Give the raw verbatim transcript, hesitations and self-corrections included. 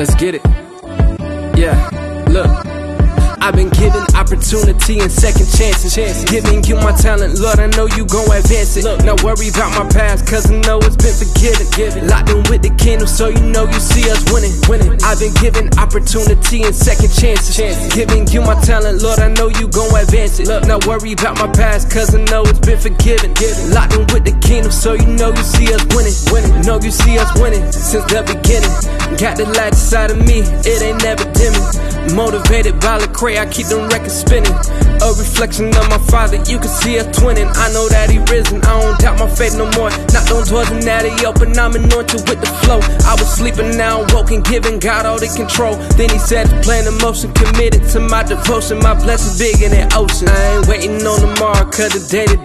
Let's get it. Yeah, look. I've been given opportunity and second chances. Giving you my talent, Lord, I know you gon' advance it. Look, not worry about my past, cause I know it's been forgiven. Locked in with the kingdom, so you know you see us winning. winning. I've been given opportunity and second chances. Giving you my talent, Lord, I know you gon' advance it. Look, not worry about my past, cause I know it's been forgiven. Locked in with the kingdom, so you know you see us winning. winning. Know you see us winning since the beginning. Got the light inside of me, it ain't never dimming. Motivated by the cray, I keep them records spinning. A reflection of my father, you can see us twinning. I know that he risen, I don't doubt my faith no more. Knocked on doors and now they open, I'm anointed with the flow. I was sleeping, now I'm woke and giving God all the control. Then he said the plan of motion, committed to my devotion. My blessing bigger than ocean. I ain't waiting on tomorrow, cause the day to